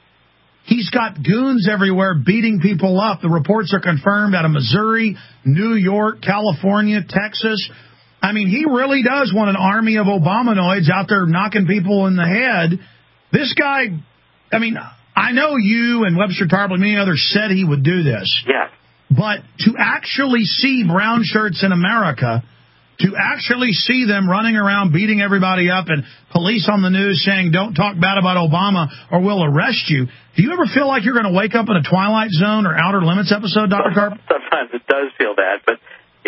he's got goons everywhere beating people up. The reports are confirmed out of Missouri, New York, California, Texas. I mean, he really does want an army of Obamanoids out there knocking people in the head. This guy, I mean, I know you and Webster Tarpley and many others said he would do this.
Yes.
But to actually see brown shirts in America, to actually see them running around beating everybody up and police on the news saying, don't talk bad about Obama or we'll arrest you. Do you ever feel like you're going to wake up in a Twilight Zone or Outer Limits episode, Dr. Karp?
Sometimes it does feel that. But,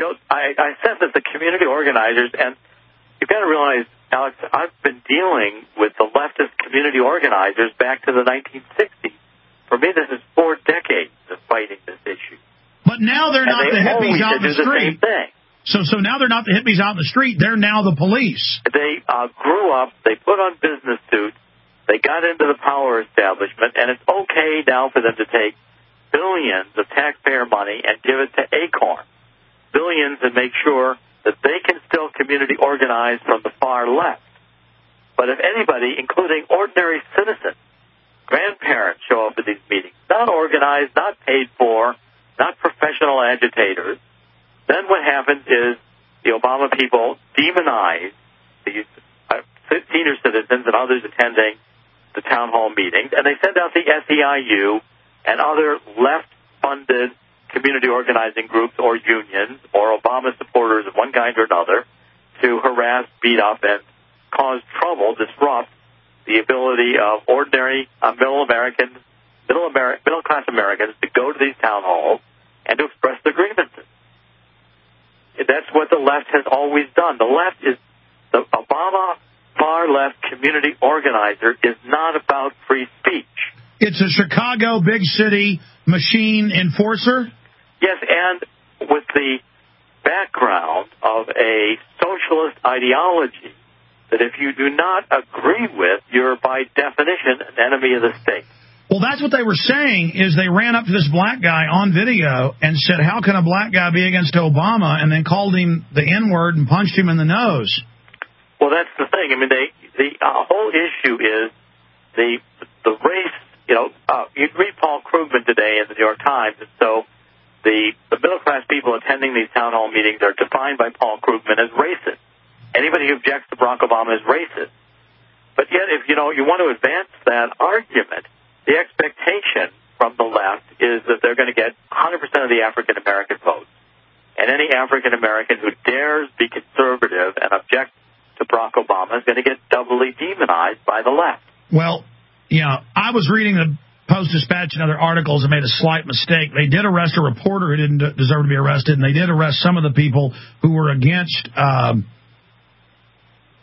I said that the community organizers, and you've got to realize, Alex, I've been dealing with the leftist community organizers back to the 1960s. For me, this is 4 decades of fighting this issue.
But now they're not the hippies out in the street.
Same thing.
So now they're not the hippies out in the street. They're now the police.
They grew up. They put on business suits. They got into the power establishment, and it's okay now for them to take billions of taxpayer money and give it to Acorn. Billions, and make sure that they can still community organize from the far left. But if anybody, including ordinary citizens, grandparents, show up at these meetings, not organized, not paid for, not professional agitators, then what happens is the Obama people demonize these senior citizens and others attending the town hall meetings, and they send out the SEIU and other left-funded community organizing groups or unions or Obama supporters of one kind or another to harass, beat up, and cause trouble, disrupt the ability of ordinary middle-class Americans to go to these town halls and to express their grievances. That's what the left has always done. The left is, the Obama far-left community organizer is not about free speech.
It's a Chicago big city machine enforcer?
Yes, and with the background of a socialist ideology that if you do not agree with, you're by definition an enemy of the state.
Well, that's what they were saying, is they ran up to this black guy on video and said, how can a black guy be against Obama, and then called him the N-word and punched him in the nose.
Well, that's the thing. I mean, the whole issue is the race. You read Paul Krugman today in the New York Times, and so the middle-class people attending these town hall meetings are defined by Paul Krugman as racist. Anybody who objects to Barack Obama is racist. But yet, if you want to advance that argument, the expectation from the left is that they're going to get 100% of the African-American votes. And any African-American who dares be conservative and object to Barack Obama is going to get doubly demonized by the left.
Well, I was reading the Post-Dispatch and other articles and made a slight mistake. They did arrest a reporter who didn't deserve to be arrested, and they did arrest some of the people who were against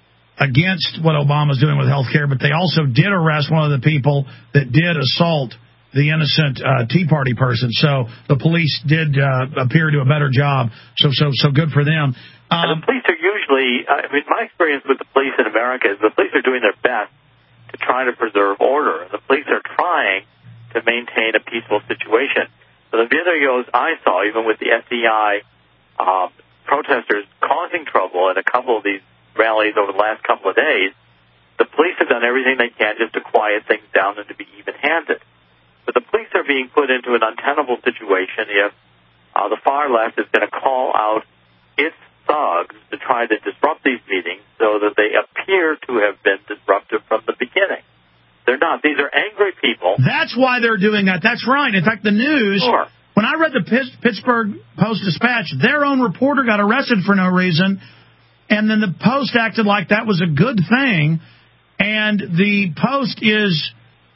what Obama's doing with health care, but they also did arrest one of the people that did assault the innocent Tea Party person. So the police did appear to do a better job. So good for them.
And the police are usually, my experience with the police in America is the police are doing their best to try to preserve order. The police are trying to maintain a peaceful situation. So the videos I saw, even with the SDI protesters causing trouble at a couple of these rallies over the last couple of days, the police have done everything they can just to quiet things down and to be even-handed. But the police are being put into an untenable situation if the far left is going to call out its thugs to try to disrupt these meetings so that they appear to have been disruptive from the beginning. They're not. These are angry people.
That's why they're doing that. That's right. In fact, the news,
sure.
When I read the Pittsburgh Post-Dispatch, their own reporter got arrested for no reason, and then the Post acted like that was a good thing, and the Post is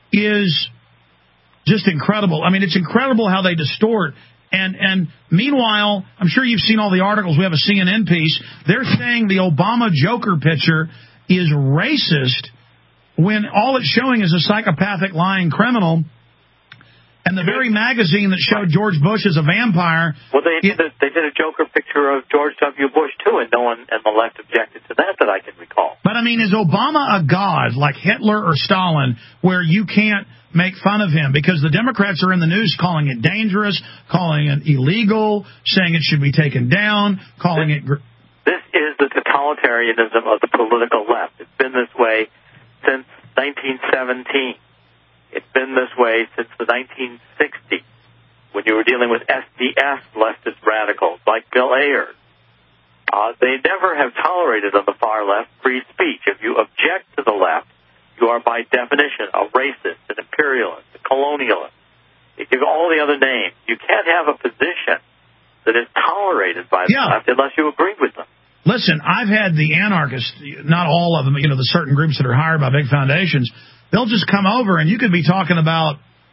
just incredible. I mean, it's incredible how they distort. And meanwhile, I'm sure you've seen all the articles. We have a CNN piece. They're saying the Obama Joker picture is racist when all it's showing is a psychopathic lying criminal. And the very magazine that showed George Bush as a vampire.
Well, they did a Joker picture of George W. Bush, too, and no one on the left objected to that I can recall.
But, I mean, is Obama a god like Hitler or Stalin where you can't make fun of him? Because the Democrats are in the news calling it dangerous, calling it illegal, saying it should be taken down, calling it...
This is the totalitarianism of the political left. It's been this way since 1917. It's been this way since the 1960s, when you were dealing with SDS leftist radicals like Bill Ayers. They never have tolerated on the far left free speech. If you object to the left, you are by definition a racist, an imperialist, a colonialist. You give all the other names. You can't have a position that is tolerated by the left unless you agree with them.
Listen, I've had the anarchists, not all of them, the certain groups that are hired by big foundations. They'll just come over, and you could be talking about,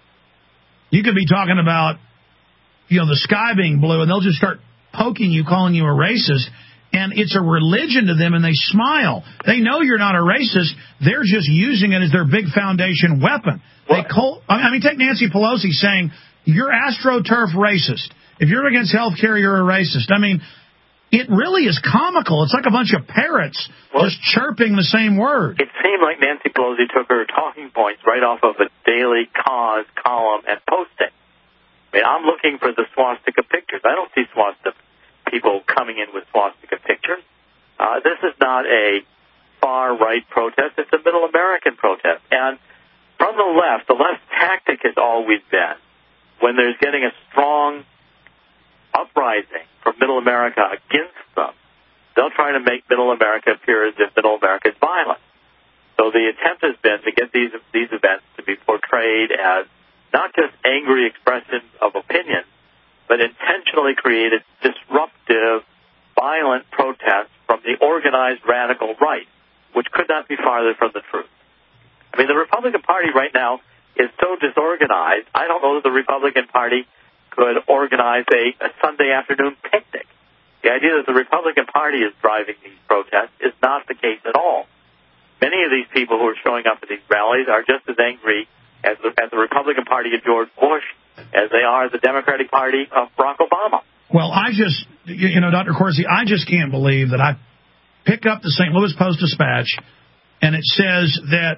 the sky being blue, and they'll just start poking you, calling you a racist, and it's a religion to them, and they smile. They know you're not a racist. They're just using it as their big foundation weapon. Take Nancy Pelosi saying, you're AstroTurf racist. If you're against health care, you're a racist. I mean, it really is comical. It's like a bunch of parrots just chirping the same word.
It seemed like Nancy Pelosi took her talking points right off of a Daily Cause column and posting. I mean, I'm looking for the swastika pictures. I don't see swastika people coming in with swastika pictures. This is not a far-right protest. It's a middle American protest. And from the left's tactic has always been, when there's getting a strong uprising from middle America against them, they'll try to make middle America appear as if middle America is violent. So the attempt has been to get these events to be portrayed as not just angry expressions of opinion, but intentionally created disruptive, violent protests from the organized radical right, which could not be farther from the truth. I mean, the Republican Party right now is so disorganized, I don't know that the Republican Party could organize a Sunday afternoon picnic. The idea that the Republican Party is driving these protests is not the case at all. Many of these people who are showing up at these rallies are just as angry as the Republican Party of George Bush as they are the Democratic Party of Barack Obama.
Well, Dr. Corsi, I just can't believe that I pick up the St. Louis Post-Dispatch and it says that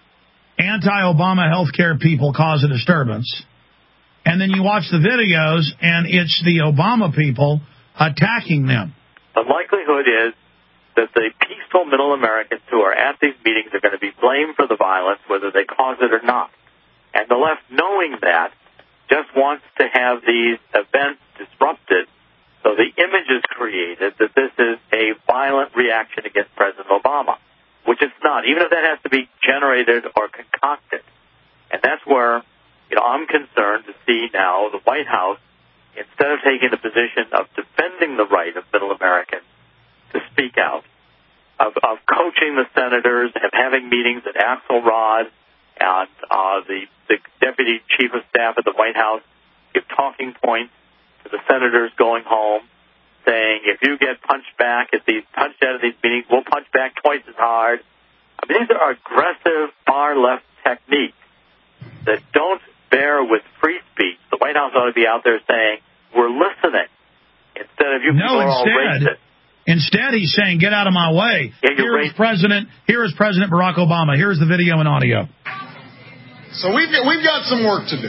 anti-Obama health care people cause a disturbance. And then you watch the videos, and it's the Obama people attacking them.
The likelihood is that the peaceful middle Americans who are at these meetings are going to be blamed for the violence, whether they cause it or not. And the left, knowing that, just wants to have these events disrupted so the image is created that this is a violent reaction against President Obama, which it's not, even if that has to be generated or concocted. And that's where I'm concerned to see now the White House, instead of taking the position of defending the right of middle Americans to speak out, of coaching the senators, of having meetings at Axelrod and the deputy chief of staff at the White House give talking points to the senators going home, saying, if you get punched out of these meetings, we'll punch back twice as hard. I mean, these are aggressive far-left techniques that don't bear with free speech. The White House ought to be out there saying, we're listening, instead of you people are all racist.
Instead, he's saying, get out of my way.
Yeah,
here is President Barack Obama. Here's the video and audio.
So we've got some work to do.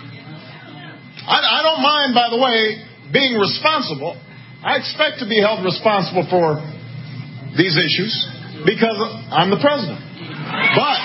I don't mind, by the way, being responsible. I expect to be held responsible for these issues because I'm the president. But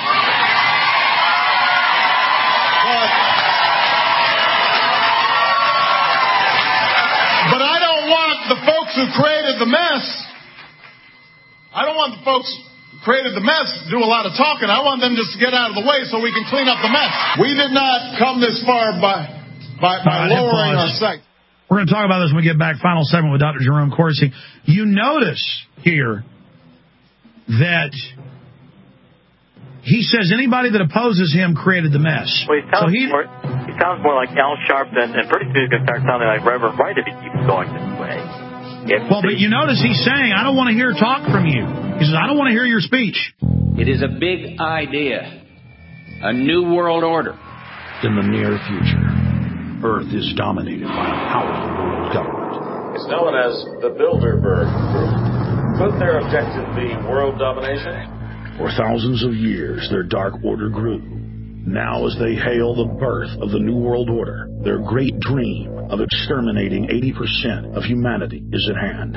I don't want the folks who created the mess. I don't want the folks who created the mess to do a lot of talking. I want them just to get out of the way so we can clean up the mess. We did not come this far by lowering our sight.
We're going to talk about this when we get back. Final segment with Dr. Jerome Corsi. You notice here that he says anybody that opposes him created the mess.
Well, he sounds more like Al Sharpton, and pretty soon he's going to start sounding like Reverend Wright if he keeps going this way.
But you notice he's saying, I don't want to hear talk from you. He says, I don't want to hear your speech.
It is a big idea, a new world order.
In the near future, Earth is dominated by a powerful world government.
It's known as the Bilderberg Group. Could their objective be world domination?
For thousands of years, their dark order grew. Now, as they hail the birth of the New World Order, their great dream of exterminating 80% of humanity is at hand.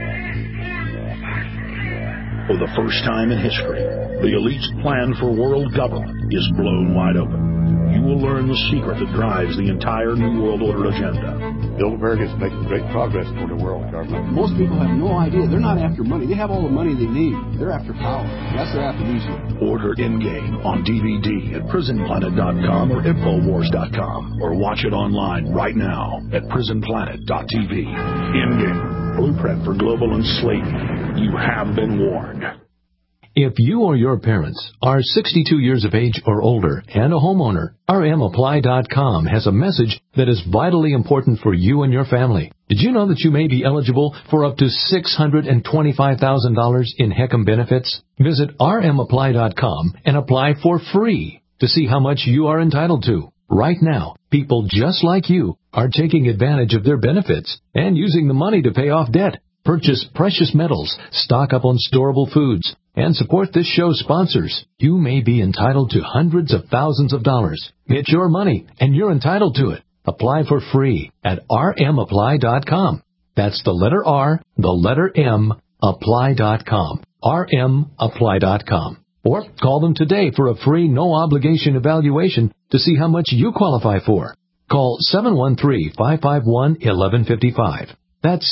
For the first time in history, the elite's plan for world government is blown wide open. You will learn the secret that drives the entire New World Order agenda.
Bilderberg is making great progress toward a world government.
Most people have no idea. They're not after money. They have all the money they need. They're after power. Yes, they're after these people.
Order In-Game on DVD at PrisonPlanet.com or InfoWars.com, or watch it online right now at PrisonPlanet.tv. In-Game, blueprint for global enslavement. You have been warned.
If you or your parents are 62 years of age or older and a homeowner, RMApply.com has a message that is vitally important for you and your family. Did you know that you may be eligible for up to $625,000 in HECM benefits? Visit RMApply.com and apply for free to see how much you are entitled to. Right now, people just like you are taking advantage of their benefits and using the money to pay off debt, purchase precious metals, stock up on storable foods, and support this show's sponsors. You may be entitled to hundreds of thousands of dollars. It's your money, and you're entitled to it. Apply for free at rmapply.com. That's the letter R, the letter M, apply.com. rmapply.com. Or call them today for a free, no-obligation evaluation to see how much you qualify for. Call 713-551-1155. That's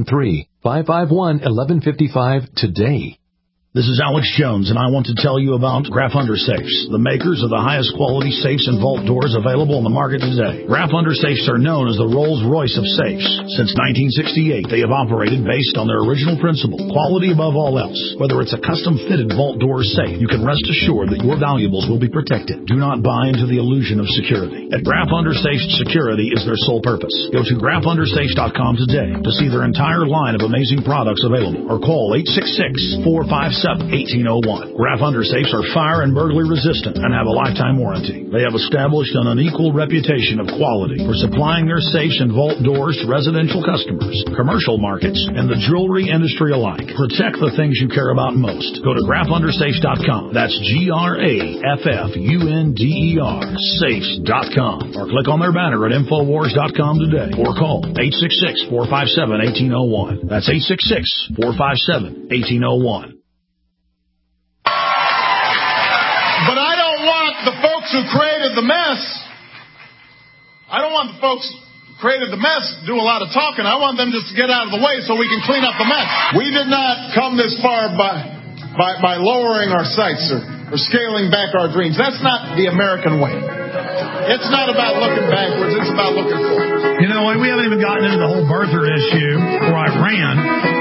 713-551-1155 today.
This is Alex Jones, and I want to tell you about Graf Undersafes, the makers of the highest quality safes and vault doors available on the market today. Graf Undersafes are known as the Rolls-Royce of safes. Since 1968, they have operated based on their original principle, quality above all else. Whether it's a custom-fitted vault door safe, you can rest assured that your valuables will be protected. Do not buy into the illusion of security. At Graf Undersafes, security is their sole purpose. Go to grafundrsafes.com today to see their entire line of amazing products available, or call 866-457-1801. Graf Undersafes are fire and burglary resistant and have a lifetime warranty. They have established an unequaled reputation of quality for supplying their safes and vault doors to residential customers, commercial markets, and the jewelry industry alike. Protect the things you care about most. Go to grafundrsafes.com. That's GRAFFUNDER, safes.com. Or click on their banner at Infowars.com today. Or call 866-457-1801. That's 866-457-1801.
But I don't want the folks who created the mess. I don't want the folks who created the mess to do a lot of talking. I want them just to get out of the way so we can clean up the mess. We did not come this far by lowering our sights or scaling back our dreams. That's not the American way. It's not about looking backwards. It's about looking forward.
You know, we haven't even gotten into the whole birther issue or Iran.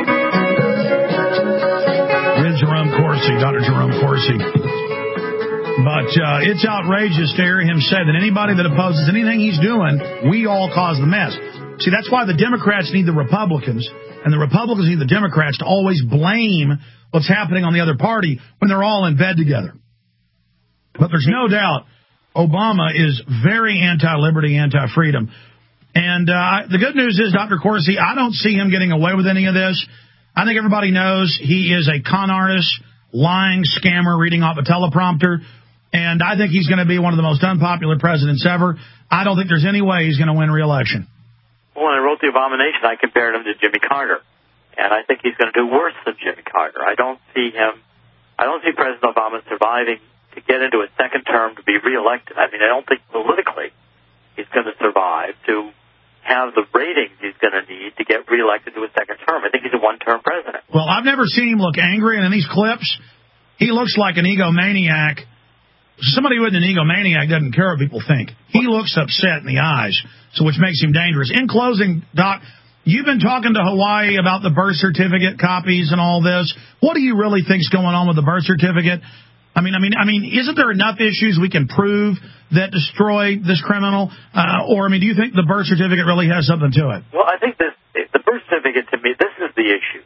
With Jerome Corsi, Dr. Jerome Corsi. But it's outrageous to hear him say that anybody that opposes anything he's doing, we all cause the mess. See, that's why the Democrats need the Republicans, and the Republicans need the Democrats to always blame what's happening on the other party when they're all in bed together. But there's no doubt Obama is very anti-liberty, anti-freedom. And the good news is, Dr. Corsi, I don't see him getting away with any of this. I think everybody knows he is a con artist, lying scammer, reading off a teleprompter. And I think he's going to be one of the most unpopular presidents ever. I don't think there's any way he's going to win re-election.
Well, when I wrote The Abomination, I compared him to Jimmy Carter. And I think he's going to do worse than Jimmy Carter. I don't see President Obama surviving to get into a second term to be reelected. I mean, I don't think politically he's going to survive to have the ratings he's going to need to get reelected to a second term. I think he's a one-term president.
Well, I've never seen him look angry, and in these clips, he looks like an egomaniac. Somebody with an egomaniac doesn't care what people think. He looks upset in the eyes, so which makes him dangerous. In closing, Doc, you've been talking to Hawaii about the birth certificate copies and all this. What do you really think's going on with the birth certificate? I mean, isn't there enough issues we can prove that destroy this criminal? Or do you think the birth certificate really has something to it?
Well, I think the birth certificate, to me, this is the issue.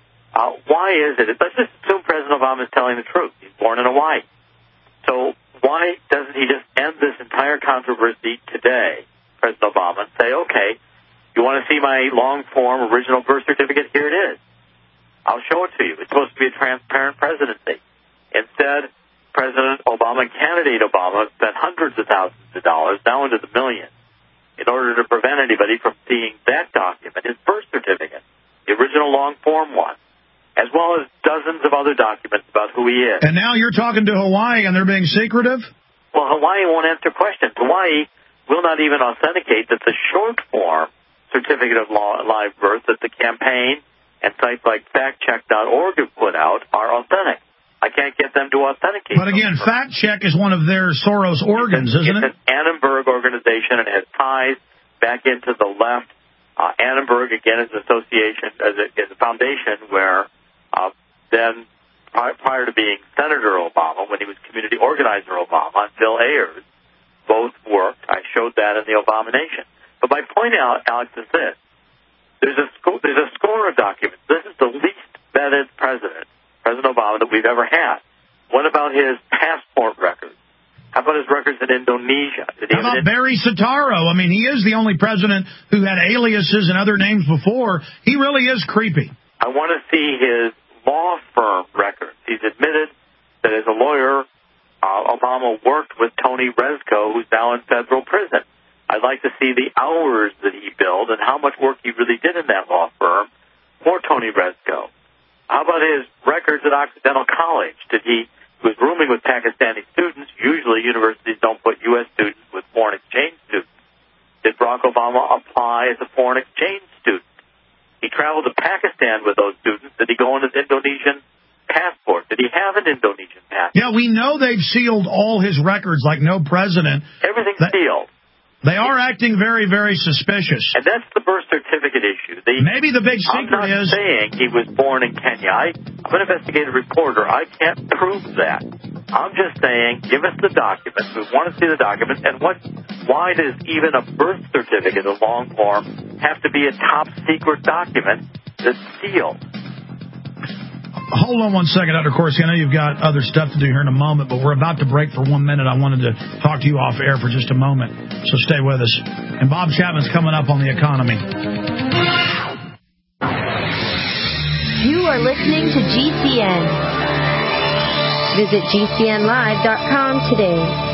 Why is it? Let's just assume President Obama is telling the truth. He's born in Hawaii. So why doesn't he just end this entire controversy today, President Obama, and say, okay, you want to see my long-form original birth certificate? Here it is. I'll show it to you. It's supposed to be a transparent presidency. Instead, President Obama, candidate Obama, spent hundreds of thousands of dollars, now into the millions, in order to prevent anybody from seeing that document, his birth certificate, the original long-form one, as well as dozens of other documents about who he is.
And now you're talking to Hawaii and they're being secretive?
Well, Hawaii won't answer questions. Hawaii will not even authenticate that the short-form certificate of live birth that the campaign and sites like factcheck.org have put out are authentic. I can't get them to authenticate.
But again, Fact Check is one of their Soros organs, isn't it?
It's an Annenberg organization, and it has ties back into the left. Annenberg, again, is an association, is a foundation where then, prior to being Senator Obama, when he was community organizer Obama, and Bill Ayers, both worked. I showed that in The Abomination. But my point out, Alex, is this. There's a score of documents. This is the least vetted President Obama, that we've ever had. What about his passport records? How about his records in Indonesia?
How about Barry Soetoro? I mean, he is the only president who had aliases and other names before. He really is creepy.
I want to see his law firm records. He's admitted that as a lawyer, Obama worked with Tony Rezko, who's now in federal prison. I'd like to see the hours that he billed and how much work he really did in that law firm for Tony Rezko. How about his records at Occidental College? He was rooming with Pakistani students. Usually universities don't put U.S. students with foreign exchange students. Did Barack Obama apply as a foreign exchange student? He traveled to Pakistan with those students. Did he go on his Indonesian passport? Did he have an Indonesian passport?
Yeah, we know they've sealed all his records like no president.
Everything's sealed.
They are acting very, very suspicious.
And that's the birth certificate issue.
Maybe the big secret
is... I'm not saying he was born in Kenya. I'm an investigative reporter. I can't prove that. I'm just saying, give us the documents. We want to see the documents. And why does even a birth certificate, a long form, have to be a top secret document that's sealed?
Hold on one second, Dr. Corsi. I know you've got other stuff to do here in a moment, but we're about to break for 1 minute. I wanted to talk to you off air for just a moment, so stay with us. And Bob Chapman's coming up on the economy.
You are listening to GCN. Visit GCNlive.com today.